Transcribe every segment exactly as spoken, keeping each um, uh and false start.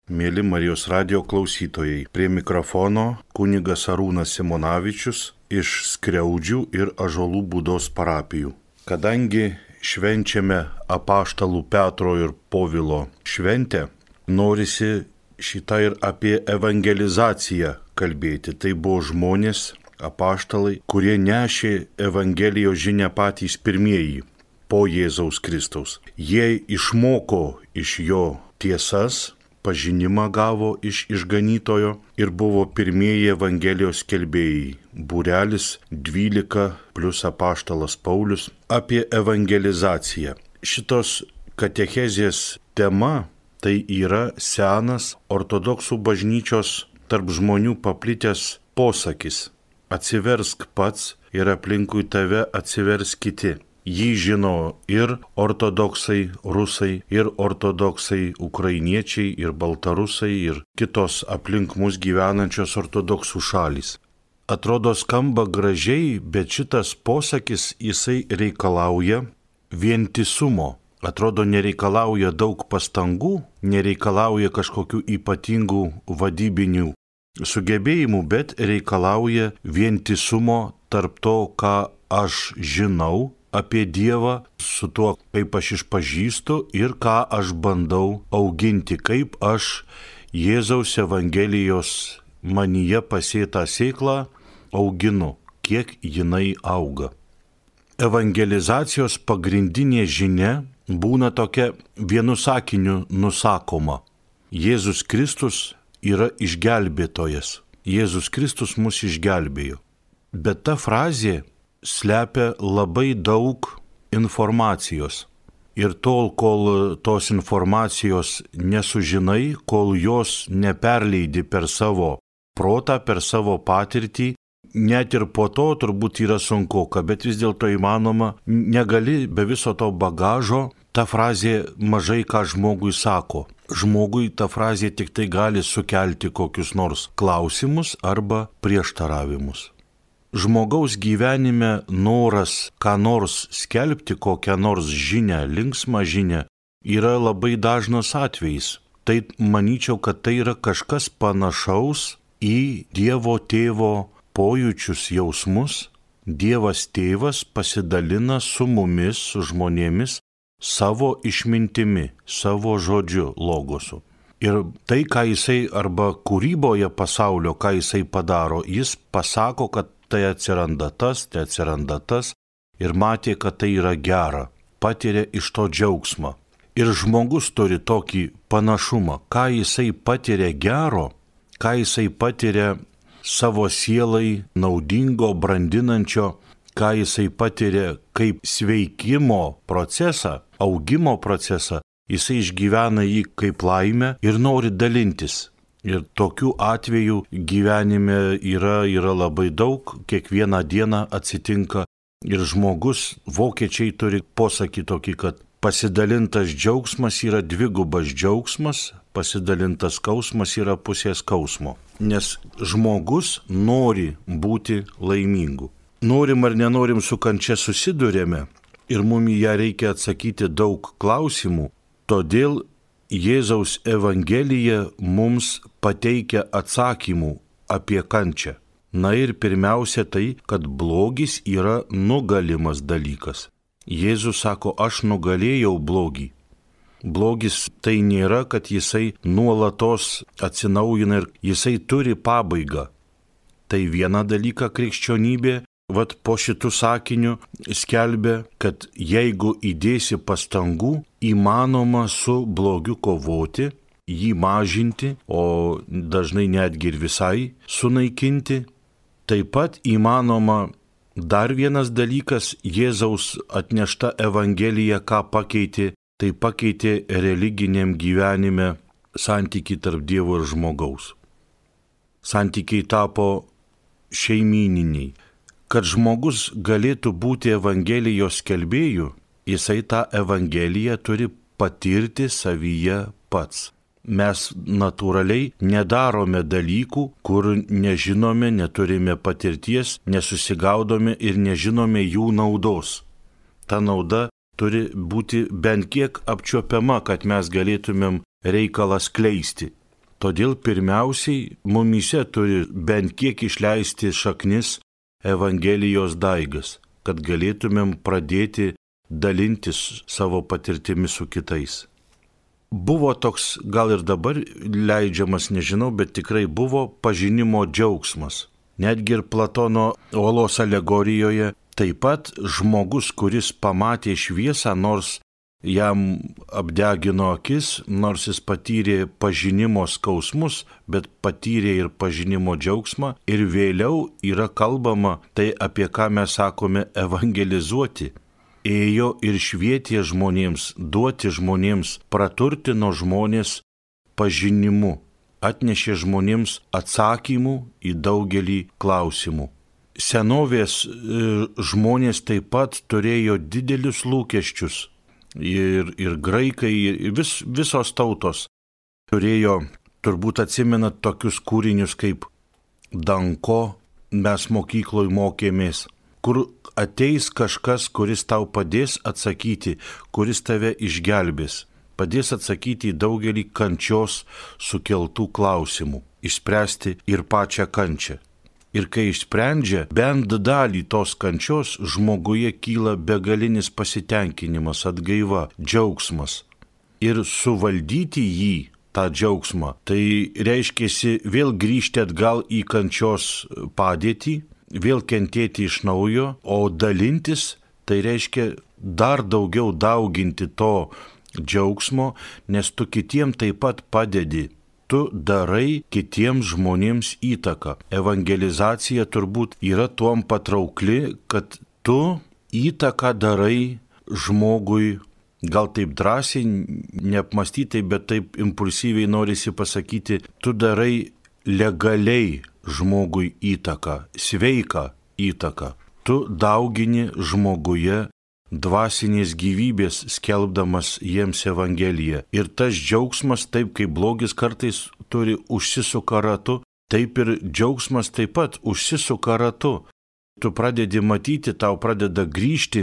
Mėly Marijos radijo klausytojai, prie mikrofono kunigas Arūnas Simonavičius iš Skriaudžių ir Ąžuolų Būdos parapijų. Kadangi švenčiame apaštalų Petro ir Povilo šventę, norisi šitą ir apie evangelizaciją kalbėti. Tai buvo žmonės, apaštalai, kurie nešė Evangelijos žinią patys pirmieji po Jėzaus Kristaus. Jie išmoko iš jo tiesas, pažinimą gavo iš išganytojo ir buvo pirmieji Evangelijos skelbėjai. Būrelis dvylika plus apaštalas Paulius apie evangelizaciją. Šitos katechezės tema tai yra senas ortodoksų bažnyčios tarp žmonių paplitęs posakis. Atsiversk pats ir aplinkui tave atsivers kiti. Jį žino ir ortodoksai rusai, ir ortodoksai ukrainiečiai, ir baltarusai, ir kitos aplink mus gyvenančios ortodoksų šalys. Atrodo skamba gražiai, bet šitas posakis jisai reikalauja vientisumo. Atrodo nereikalauja daug pastangų, nereikalauja kažkokių ypatingų vadybinių sugebėjimų, bet reikalauja vientisumo tarp to, ką aš žinau apie Dievą, su tuo, kaip aš išpažįstu ir ką aš bandau auginti, kaip aš Jėzaus Evangelijos manyje pasėtą sėklą auginu, kiek jinai auga. Evangelizacijos pagrindinė žinia būna tokia vienu sakiniu nusakoma. Jėzus Kristus yra išgelbėtojas. Jėzus Kristus mus išgelbėjo. Bet ta frazė slepia labai daug informacijos. Ir tol, kol tos informacijos nesužinai, kol jos neperleidi per savo protą, per savo patirtį, net ir po to turbūt yra sunkoka, bet vis dėlto įmanoma, negali be viso to bagažo, ta frazė mažai ką žmogui sako. Žmogui ta frazė tik tai gali sukelti kokius nors klausimus arba prieštaravimus. Žmogaus gyvenime noras ką nors skelbti, kokią nors žinią, linksmą žinią, yra labai dažnas atvejis. Tai manyčiau, kad tai yra kažkas panašaus į Dievo tėvo pojūčius, jausmus. Dievas tėvas pasidalina su mumis, su žmonėmis, savo išmintimi, savo žodžiu, logosu. Ir tai, ką jisai arba kūryboje pasaulio, ką jisai padaro, jis pasako, kad tai atsiranda tas, tai atsiranda tas ir matė, kad tai yra gera, patiria iš to džiaugsmą. Ir žmogus turi tokį panašumą, ką jisai patiria gero, ką jisai patiria savo sielai naudingo, brandinančio, ką jisai patiria kaip sveikimo procesą, augimo procesą, jisai išgyvena jį kaip laimę ir nori dalintis. Ir tokių atvejų gyvenime yra, yra labai daug, kiekvieną dieną atsitinka ir žmogus, vokiečiai turi posakį tokį, kad pasidalintas džiaugsmas yra dvigubas džiaugsmas, pasidalintas skausmas yra pusė skausmo. Nes žmogus nori būti laimingu. Norim ar nenorim su kančia susidurėme ir mum į ją reikia atsakyti daug klausimų, todėl Jėzaus Evangelija mums pateikia atsakymų apie kančią. Na ir pirmiausia tai, kad blogis yra nugalimas dalykas. Jėzus sako, aš nugalėjau blogį. Blogis tai nėra, kad jisai nuolatos atsinaujina ir jisai turi pabaigą. Tai viena dalyka krikščionybė, vat po šitų sakinių skelbia, kad jeigu įdėsi pastangų, įmanoma su blogiu kovoti, jį mažinti, o dažnai netgi ir visai sunaikinti. Taip pat įmanoma dar vienas dalykas, Jėzaus atnešta Evangelija, ką pakeitė, tai pakeitė religiniam gyvenime santykiai tarp Dievo ir žmogaus. Santykiai tapo šeimyniniai. Kad žmogus galėtų būti Evangelijos skelbėju, jisai tą Evangeliją turi patirti savyje pats. Mes natūraliai nedarome dalykų, kur nežinome, neturime patirties, nesusigaudome ir nežinome jų naudos. Ta nauda turi būti bent kiek apčiuopiama, kad mes galėtumėm reikalą skleisti. Todėl pirmiausiai mumyse turi bent kiek išleisti šaknis Evangelijos daigas, kad galėtumėm pradėti dalintis savo patirtimi su kitais. Buvo toks, gal ir dabar leidžiamas, nežinau, bet tikrai buvo pažinimo džiaugsmas. Netgi ir Platono olos alegorijoje taip pat žmogus, kuris pamatė šviesą, nors jam apdegino akis, nors jis patyrė pažinimo skausmus, bet patyrė ir pažinimo džiaugsmą. Ir vėliau yra kalbama tai, apie ką mes sakome evangelizuoti. Ėjo ir švietė žmonėms, duoti žmonėms, praturtino žmonės pažinimu, atnešė žmonėms atsakymų į daugelį klausimų. Senovės žmonės taip pat turėjo didelius lūkesčius. Ir, ir graikai, ir vis, visos tautos turėjo, turbūt atsimenat tokius kūrinius kaip Danko, mes mokykloje mokėmės, kur ateis kažkas, kuris tau padės atsakyti, kuris tave išgelbės, padės atsakyti į daugelį kančios sukeltų klausimų, išspręsti ir pačią kančią. Ir kai išsprendžia bent dalį tos kančios, žmoguje kyla begalinis pasitenkinimas, atgaiva, džiaugsmas. Ir suvaldyti jį, tą džiaugsmą, tai reiškiasi vėl grįžti atgal į kančios padėtį, vėl kentėti iš naujo, o dalintis tai reiškia dar daugiau dauginti to džiaugsmo, nes tu kitiem taip pat padedi. Tu darai kitiems žmonėms įtaką. Evangelizacija turbūt yra tuom patraukli, kad tu įtaką darai žmogui, gal taip drąsiai, neapmąstytai, bet taip impulsyviai norisi pasakyti, tu darai legaliai žmogui įtaką, sveiką įtaką. Tu daugini žmoguje dvasinės gyvybės, skelbdamas jiems Evangeliją. Ir tas džiaugsmas, taip kaip blogis kartais turi užsisuka ratu, taip ir džiaugsmas taip pat užsisuka ratu. Tu pradedi matyti, tau pradeda grįžti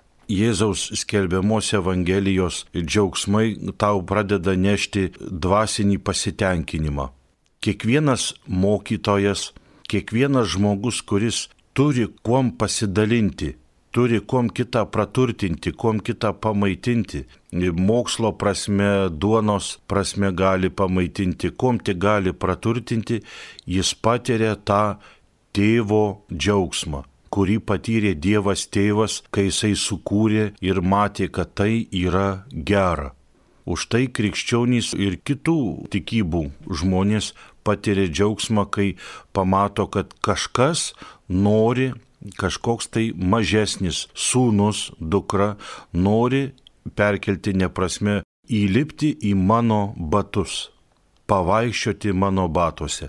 Jėzaus skelbiamos Evangelijos džiaugsmai, tau pradeda nešti dvasinį pasitenkinimą. Kiekvienas mokytojas, kiekvienas žmogus, kuris turi kuom pasidalinti, turi kuom kitą praturtinti, kuom kitą pamaitinti. Mokslo prasme, duonos prasme gali pamaitinti, kuom tik gali praturtinti, jis patiria tą tėvo džiaugsmą, kurį patyrė Dievas tėvas, kai jisai sukūrė ir matė, kad tai yra gera. Už tai krikščionys ir kitų tikybų žmonės patiria džiaugsmą, kai pamato, kad kažkas nori, kažkoks tai mažesnis sūnus, dukra, nori perkelti neprasme, įlipti į mano batus, pavaikščioti mano batuose.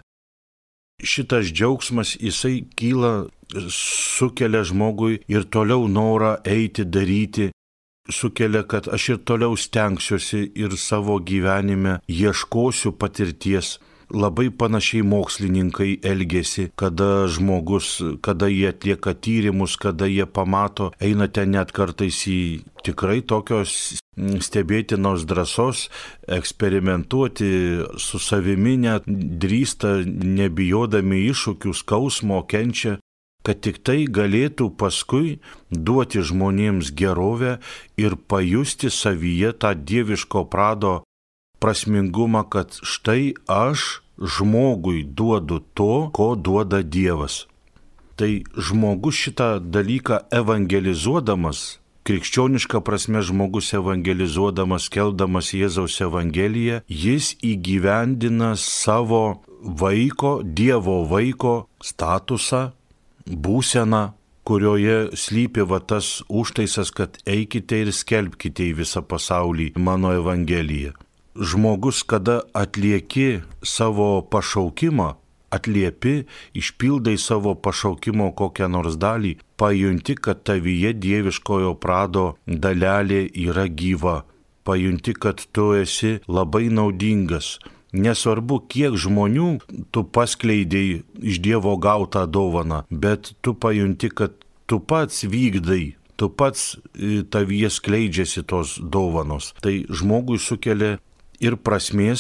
Šitas džiaugsmas, jisai kyla, sukelia žmogui ir toliau norą eiti, daryti, sukelia, kad aš ir toliau stengsiuosi ir savo gyvenime ieškosiu patirties. Labai panašiai mokslininkai elgesi, kada žmogus, kada jie atlieka tyrimus, kada jie pamato, einate net kartais į tikrai tokios stebėtinos drąsos, eksperimentuoti su savimi, net drįsta, nebijodami iššūkių, skausmo, kenčia, kad tik tai galėtų paskui duoti žmonėms gerovę ir pajusti savyje tą dieviško prado prasmingumą, kad štai aš žmogui duodu to, ko duoda Dievas. Tai žmogus šitą dalyką evangelizuodamas, krikščioniška prasme žmogus evangelizuodamas, skelbdamas Jėzaus Evangeliją, jis įgyvendina savo vaiko, Dievo vaiko statusą, būseną, kurioje slypi va tas užtaisas, kad eikite ir skelbkite į visą pasaulį mano Evangeliją. Žmogus, kada atlieki savo pašaukimą, atliepi, išpildai savo pašaukimo kokią nors dalį, pajunti, kad tavyje dieviškojo prado dalelė yra gyva, pajunti, kad tu esi labai naudingas. Nesvarbu, kiek žmonių tu paskleidėjai iš Dievo gautą dovaną, bet tu pajunti, kad tu pats vykdai, tu pats tavyje skleidžiasi tos dovanos. Tai žmogui sukelia ir prasmės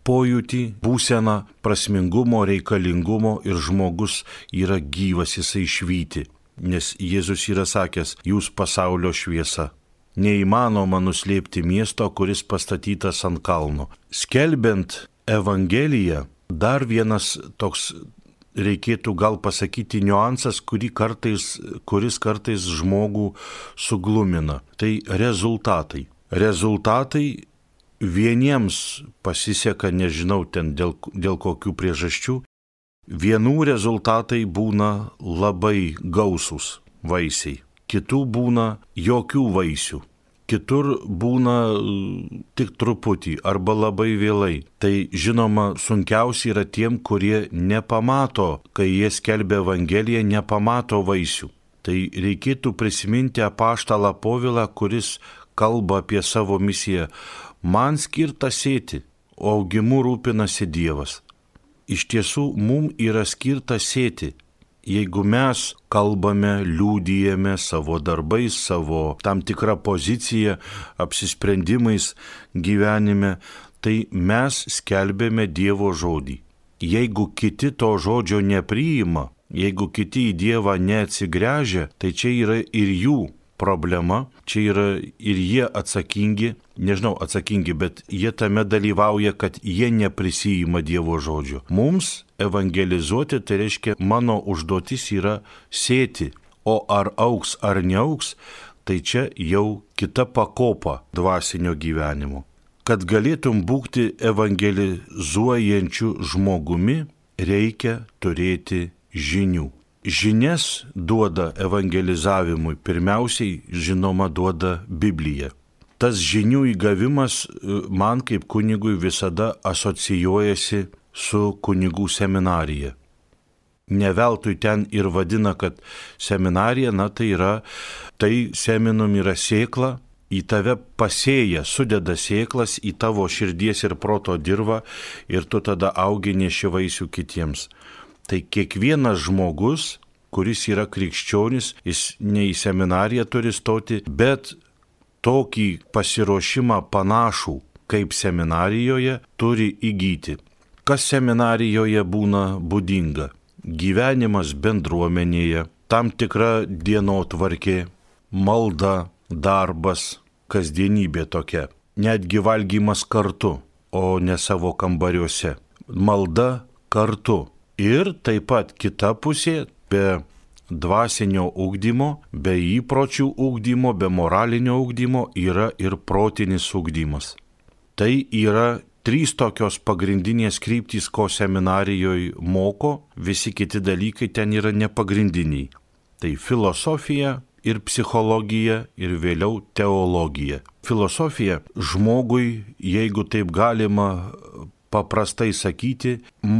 pojūtį, būseną prasmingumo, reikalingumo ir žmogus yra gyvas, jisai švyti. Nes Jėzus yra sakęs, jūs pasaulio šviesa. Neįmanoma nuslėpti miesto, kuris pastatytas ant kalno. Skelbiant Evangeliją, dar vienas toks, reikėtų gal pasakyti, niuansas, kurį kartais, kuris kartais žmogų suglumina. Tai rezultatai. Rezultatai vieniems pasiseka, nežinau ten dėl, dėl kokių priežasčių, vienų rezultatai būna labai gausūs vaisiai, kitų būna jokių vaisių, kitur būna tik truputį arba labai vėlai. Tai žinoma sunkiausia yra tiem, kurie nepamato, kai jie skelbia Evangeliją, nepamato vaisių. Tai reikėtų prisiminti apaštalą Povilą, kuris kalba apie savo misiją. Man skirta sėti, o augimu rūpinasi Dievas. Iš tiesų, mums yra skirta sėti. Jeigu mes kalbame, liūdijame savo darbais, savo tam tikrą poziciją, apsisprendimais gyvenime, tai mes skelbėme Dievo žodį. Jeigu kiti to žodžio nepriima, jeigu kiti į Dievą neatsigręžia, tai čia yra ir jų problema, čia yra ir jie atsakingi, nežinau atsakingi, bet jie tame dalyvauja, kad jie neprisijima Dievo žodžio. Mums evangelizuoti, tai reiškia, mano užduotis yra sėti, o ar augs ar neaugs, tai čia jau kita pakopa dvasinio gyvenimo. Kad galėtum būti evangelizuojančiu žmogumi, reikia turėti žinių. Žinias duoda evangelizavimui, pirmiausiai, žinoma, duoda Biblija. Tas žinių įgavimas man kaip kunigui visada asocijuojasi su kunigų seminarija. Ne veltui ten ir vadina, kad seminarija, na tai yra, tai seminum yra sėkla, į tave pasėja, sudeda sėklas į tavo širdies ir proto dirvą ir tu tada augi neši vaisių kitiems. Tai kiekvienas žmogus, kuris yra krikščionis, jis ne į seminariją turi stoti, bet tokį pasiruošimą panašų kaip seminarijoje turi įgyti. Kas seminarijoje būna būdinga? Gyvenimas bendruomenėje, tam tikra dienotvarkė, malda, darbas, kasdienybė tokia. Netgi valgymas kartu, o ne savo kambariuose. Malda kartu. Ir taip pat kita pusė, be dvasinio ugdymo, be įpročių ugdymo, be moralinio ugdymo yra ir protinis ugdymas. Tai yra trys tokios pagrindinės kryptys, ko seminarijoje moko, visi kiti dalykai ten yra nepagrindiniai. Tai filosofija ir psichologija ir vėliau teologija. Filosofija žmogui, jeigu taip galima paprastai sakyti,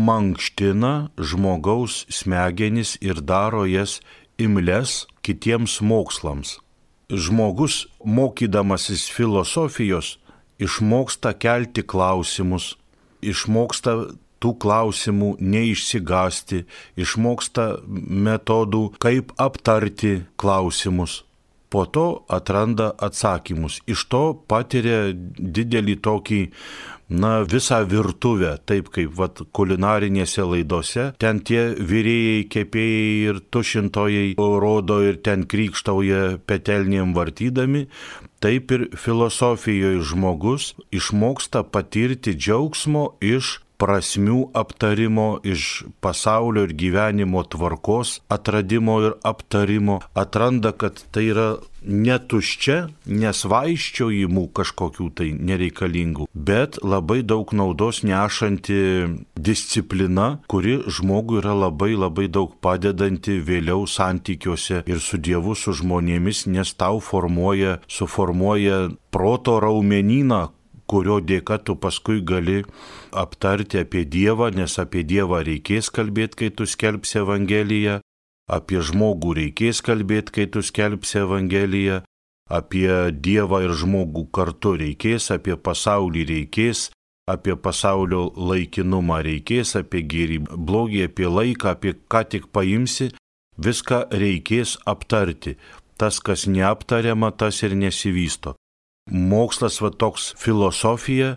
mankština žmogaus smegenis ir daro jas imles kitiems mokslams. Žmogus, mokydamasis filosofijos, išmoksta kelti klausimus, išmoksta tų klausimų neišsigąsti, išmoksta metodų, kaip aptarti klausimus. Po to atranda atsakymus. Iš to patiria didelį tokį, na, visą virtuvę, taip kaip vat, kulinarinėse laidose. Ten tie virėjai, kepėjai ir tušintojai rodo ir ten krykštauja petelnėm vartydami. Taip ir filosofijoje žmogus išmoksta patirti džiaugsmo iš prasmių aptarimo, iš pasaulio ir gyvenimo tvarkos atradimo ir aptarimo, atranda, kad tai yra netuščia, nesvaiščiojimų kažkokių tai nereikalingų, bet labai daug naudos nešanti disciplina, kuri žmogui yra labai labai daug padedanti vėliau santykiuose ir su Dievu, su žmonėmis, nes tau formuoja, suformuoja proto raumenyną, kurio dėka tu paskui gali aptarti apie Dievą, nes apie Dievą reikės kalbėti, kai tu skelbsi Evangeliją, apie žmogų reikės kalbėti, kai tu skelbsi Evangeliją, apie Dievą ir žmogų kartu reikės, apie pasaulį reikės, apie pasaulio laikinumą reikės, apie gėrį, blogį, apie laiką, apie ką tik paimsi, viską reikės aptarti. Tas, kas neaptariama, tas ir nesivysto. Mokslas va toks filosofija,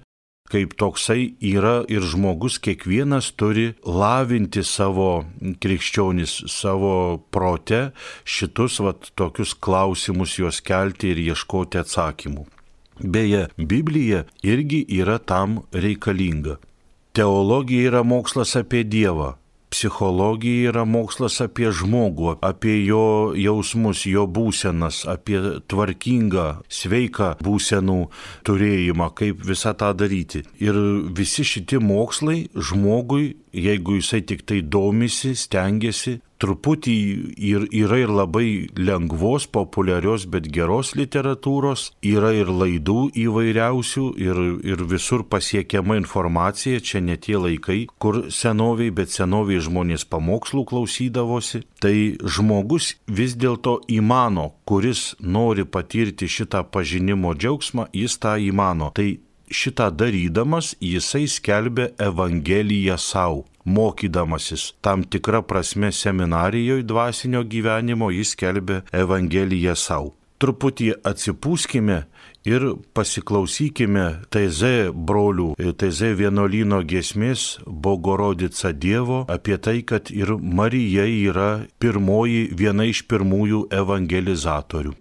kaip toksai yra ir žmogus, kiekvienas turi lavinti savo krikščionis, savo prote šitus vat, tokius klausimus juos kelti ir ieškoti atsakymų. Beje, Biblija irgi yra tam reikalinga. Teologija yra mokslas apie Dievą. Psichologija yra mokslas apie žmogų, apie jo jausmus, jo būsenas, apie tvarkingą, sveiką būsenų turėjimą, kaip visą tą daryti. Ir visi šitie mokslai žmogui, jeigu jisai tik tai domisi, stengiasi, truputį ir, yra ir labai lengvos, populiarios, bet geros literatūros, yra ir laidų įvairiausių ir, ir visur pasiekiama informacija, čia ne tie laikai, kur senoviai, bet senoviai žmonės pamokslų klausydavosi. Tai žmogus vis dėlto įmano, kuris nori patirti šitą pažinimo džiaugsmą, jis tą įmano. Tai šitą darydamas jisai skelbia Evangeliją savo. Mokydamasis tam tikrą prasme seminarijoje dvasinio gyvenimo, jis skelbia Evangeliją savo. Truputį atsipūskime ir pasiklausykime T Z brolių, T Z vienuolyno giesmės Bogorodica Dievo apie tai, kad ir Marija yra pirmoji, viena iš pirmųjų evangelizatorių.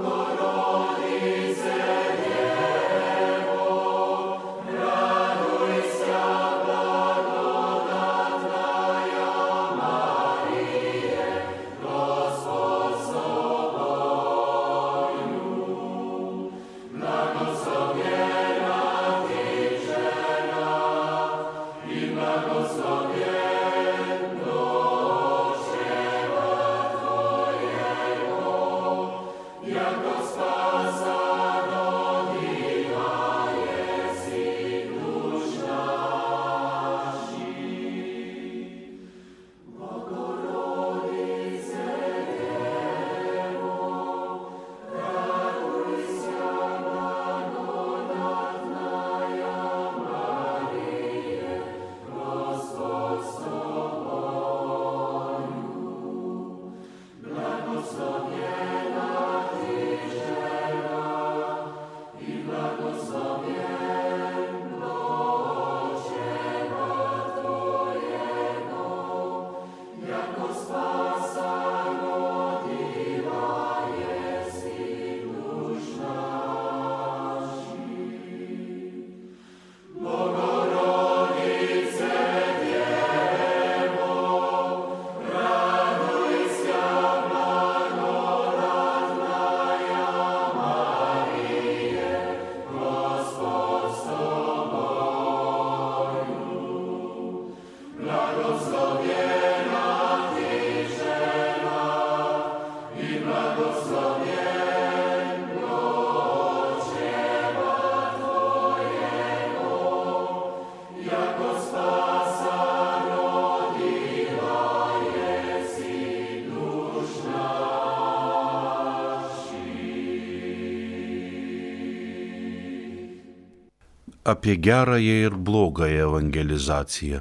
Apie gerąją ir blogąją evangelizaciją.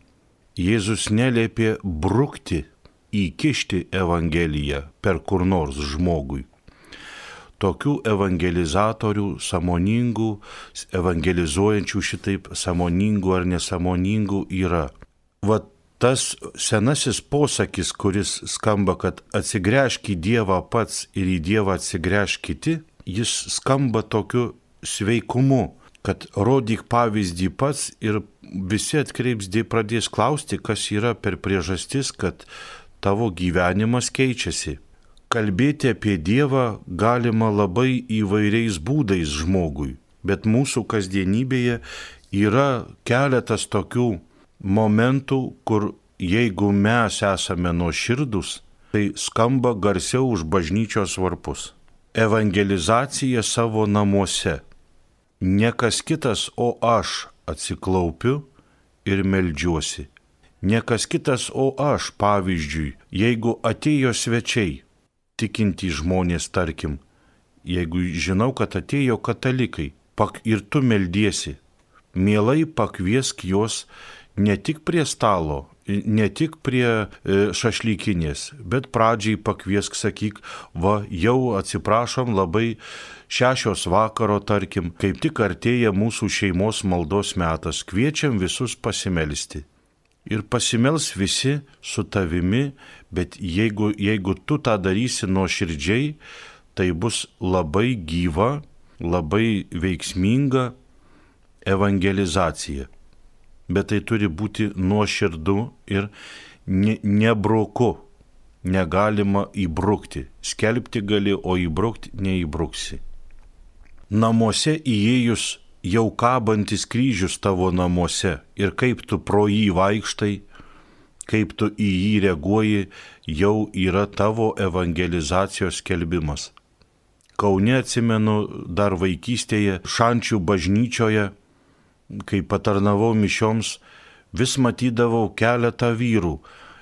Jėzus neliepė brukti, įkišti Evangeliją per kur nors žmogui. Tokių evangelizatorių, sąmoningų, evangelizuojančių šitaip sąmoningų ar nesąmoningų yra. Va tas senasis posakis, kuris skamba, kad atsigręžk į Dievą pats ir į Dievą atsigręžk kiti, jis skamba tokiu sveikumu, kad rodyk pavyzdį pats ir visi atkreips dėmesį, pradės klausti, kas yra per priežastis, kad tavo gyvenimas keičiasi. Kalbėti apie Dievą galima labai įvairiais būdais žmogui, bet mūsų kasdienybėje yra keletas tokių momentų, kur jeigu mes esame nuoširdūs, tai skamba garsiau už bažnyčios varpus. Evangelizacija savo namuose. Ne kas kitas, o aš atsiklaupiu ir meldžiuosi. Ne kas kitas, o aš, pavyzdžiui, jeigu atėjo svečiai, tikintys žmonės, tarkim, jeigu žinau, kad atėjo katalikai, pak ir tu meldiesi, mielai pakviesk juos ne tik prie stalo, ne tik prie šašlykinės, bet pradžiai pakviesk, sakyk, va, jau atsiprašom, labai šešios vakaro, tarkim, kaip tik artėja mūsų šeimos maldos metas, kviečiam visus pasimelsti. Ir pasimels visi su tavimi, bet jeigu, jeigu tu tą darysi nuoširdžiai, tai bus labai gyva, labai veiksminga evangelizacija. Bet tai turi būti nuoširdu ir ne, nebruku. Negalima įbrukti. Skelbti gali, o įbrukti neįbruksi. Namuose įėjus jau kabantis kryžius tavo namuose ir kaip tu pro jį vaikštai, kaip tu į jį reaguoji, jau yra tavo evangelizacijos skelbimas. Kaune atsimenu dar vaikystėje Šančių bažnyčioje, kai patarnavau mišioms, vis matydavau keletą vyrų,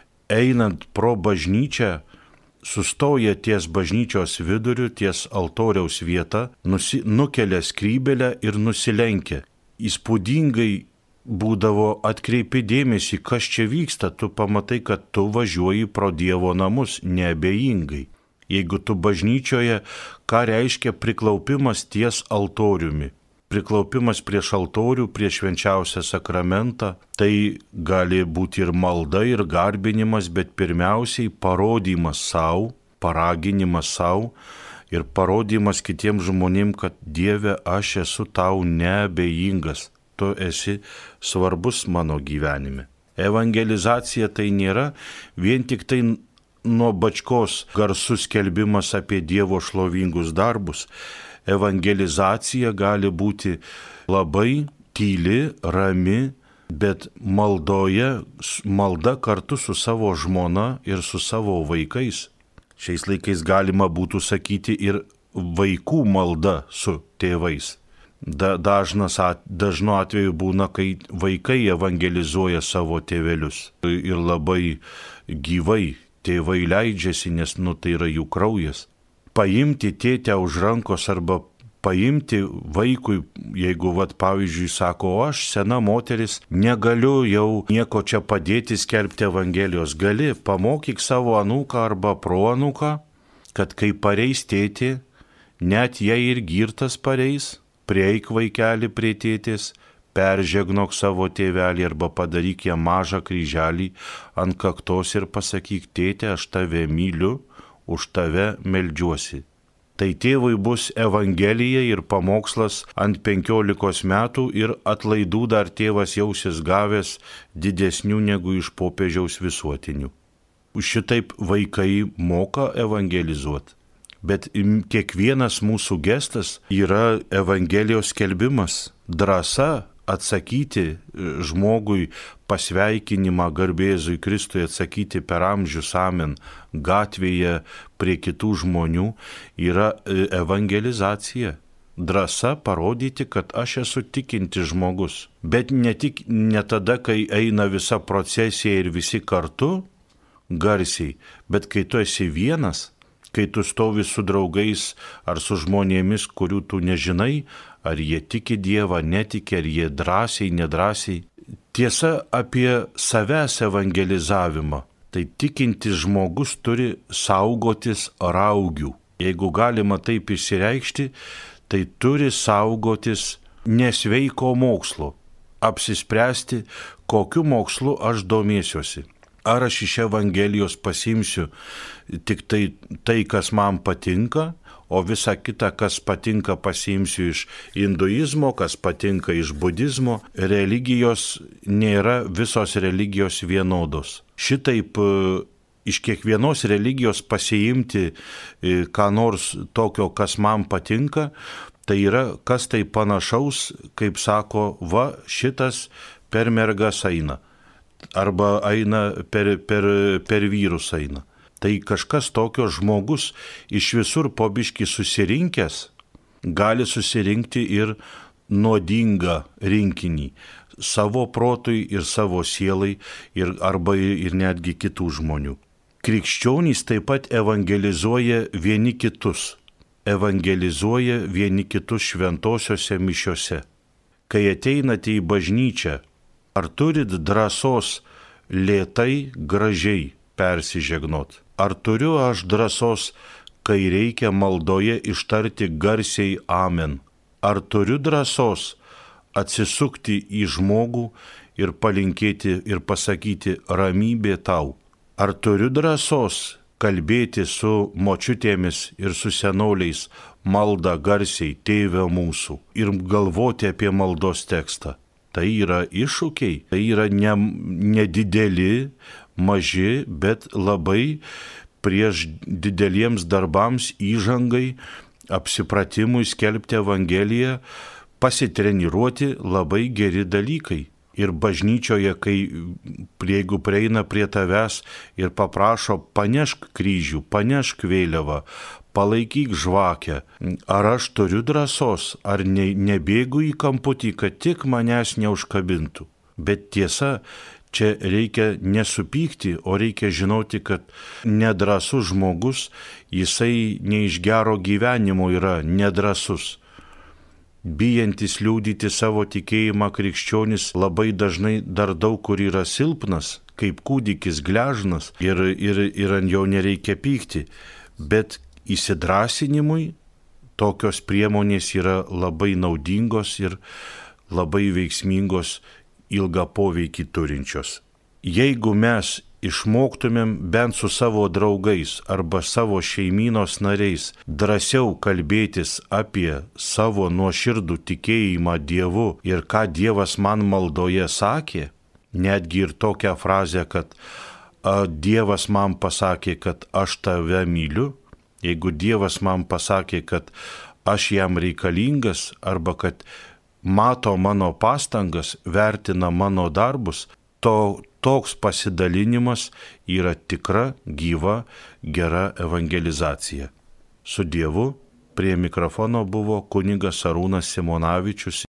einant pro bažnyčią, sustoja ties bažnyčios viduriu, ties altoriaus vieta, nusi, nukelia skrybelę ir nusilenkia. Įspūdingai būdavo, atkreipi dėmesį, kas čia vyksta, tu pamatai, kad tu važiuoji pro Dievo namus, neabejingai. Jeigu tu bažnyčioje, ką reiškia priklaupimas ties altoriumi? Priklaupimas prieš altorių, prieš švenčiausią sakramentą, tai gali būti ir malda, ir garbinimas, bet pirmiausiai parodymas savo, paraginimas savo ir parodymas kitiems žmonėms, kad Dieve, aš esu tau neabejingas, tu esi svarbus mano gyvenime. Evangelizacija tai nėra vien tik tai nuo bačkos garsus skelbimas apie Dievo šlovingus darbus. Evangelizacija gali būti labai tyli, rami, bet maldoje, malda kartu su savo žmona ir su savo vaikais. Šiais laikais galima būtų sakyti ir vaikų malda su tėvais. Da, dažnas, dažnu atveju būna, kai vaikai evangelizuoja savo tėvelius ir labai gyvai tėvai leidžiasi, nes nu tai yra jų kraujas. Paimti tėtę už rankos arba paimti vaikui, jeigu, vat, pavyzdžiui, sako, o aš sena moteris, negaliu jau nieko čia padėti skelbti Evangelijos, gali, pamokyk savo anūką arba proanūką, kad kai pareis tėtė, net jei ir girtas pareis, prieik vaikelį prie tėtės, peržegnok savo tėvelį arba padaryk jam mažą kryželį ant kaktos ir pasakyk, tėtė, aš tave myliu, už tave meldžiuosi. Tai tėvui bus Evangelija ir pamokslas ant penkiolikos metų ir atlaidų dar tėvas jausis gavęs didesnių negu iš popiežiaus visuotinių. Šitaip vaikai moka evangelizuoti. Bet kiekvienas mūsų gestas yra Evangelijos skelbimas, drąsa atsakyti žmogui pasveikinimą garbėzui Kristui, atsakyti per amžius amen gatvėje prie kitų žmonių yra evangelizacija. Drąsa parodyti, kad aš esu tikinti žmogus. Bet ne tik ne tada, kai eina visa procesija ir visi kartu garsiai, bet kai tu esi vienas, kai tu stovi su draugais ar su žmonėmis, kurių tu nežinai, ar jie tiki Dievą, netiki, ar jie drąsiai, nedrąsiai. Tiesa apie savęs evangelizavimą. Tai tikintis žmogus turi saugotis raugių. Jeigu galima taip išsireikšti, tai turi saugotis nesveiko mokslo. Apsispręsti, kokiu mokslu aš domėsiuosi. Ar aš iš Evangelijos pasiimsiu tik tai, tai kas man patinka, o visa kita, kas patinka, pasiimsiu iš hinduizmo, kas patinka iš budizmo. Religijos nėra visos religijos vienodos. Šitaip iš kiekvienos religijos pasiimti ką nors tokio, kas man patinka, tai yra kas tai panašaus, kaip sako, va, šitas per mergas eina. Arba eina per, per, per vyrus eina. Tai kažkas tokio žmogus iš visur po biškį susirinkęs gali susirinkti ir nuodingą rinkinį savo protui ir savo sielai ir arba ir netgi kitų žmonių. Krikščionys taip pat evangelizuoja vieni kitus, evangelizuoja vieni kitus šventosiose mišiose. Kai ateinate į bažnyčią, Ar turit drąsos lėtai, gražiai persižegnot? Ar turiu aš drąsos, kai reikia maldoje ištarti garsiai amen? Ar turiu drąsos atsisukti į žmogų ir palinkėti ir pasakyti ramybė tau? Ar turiu drąsos kalbėti su močiutėmis ir su senoliais maldą garsiai Tėve mūsų ir galvoti apie maldos tekstą? Tai yra iššūkiai, tai yra ne, nedideli, maži, bet labai prieš dideliems darbams įžangai, apsipratimui skelbti Evangeliją, pasitreniruoti labai geri dalykai. Ir bažnyčioje, kai jeigu prieina prie tavęs ir paprašo panešk kryžių, panešk vėliavą, palaikyk žvakę, ar aš turiu drąsos, ar ne, nebėgu į kamputį, kad tik manęs neužkabintų. Bet tiesa, čia reikia nesupykti, o reikia žinoti, kad nedrąsus žmogus, jisai ne iš gero gyvenimo yra nedrąsus. Bijantis liūdyti savo tikėjimą krikščionis labai dažnai dar daug kur yra silpnas, kaip kūdikis gležnas ir, ir, ir ant jo nereikia pykti. Bet įsidrasinimui tokios priemonės yra labai naudingos ir labai veiksmingos, ilgą poveikį turinčios. Jeigu mes išmoktumėm bent su savo draugais arba savo šeimynos nariais drąsiau kalbėtis apie savo nuoširdų tikėjimą Dievu ir ką Dievas man maldoje sakė, netgi ir tokią frazę, kad a, Dievas man pasakė, kad aš tave myliu, jeigu Dievas man pasakė, kad aš jam reikalingas arba kad mato mano pastangas, vertina mano darbus, to toks pasidalinimas yra tikra, gyva, gera evangelizacija. Su Dievu prie mikrofono buvo kunigas Arūnas Simonavičius.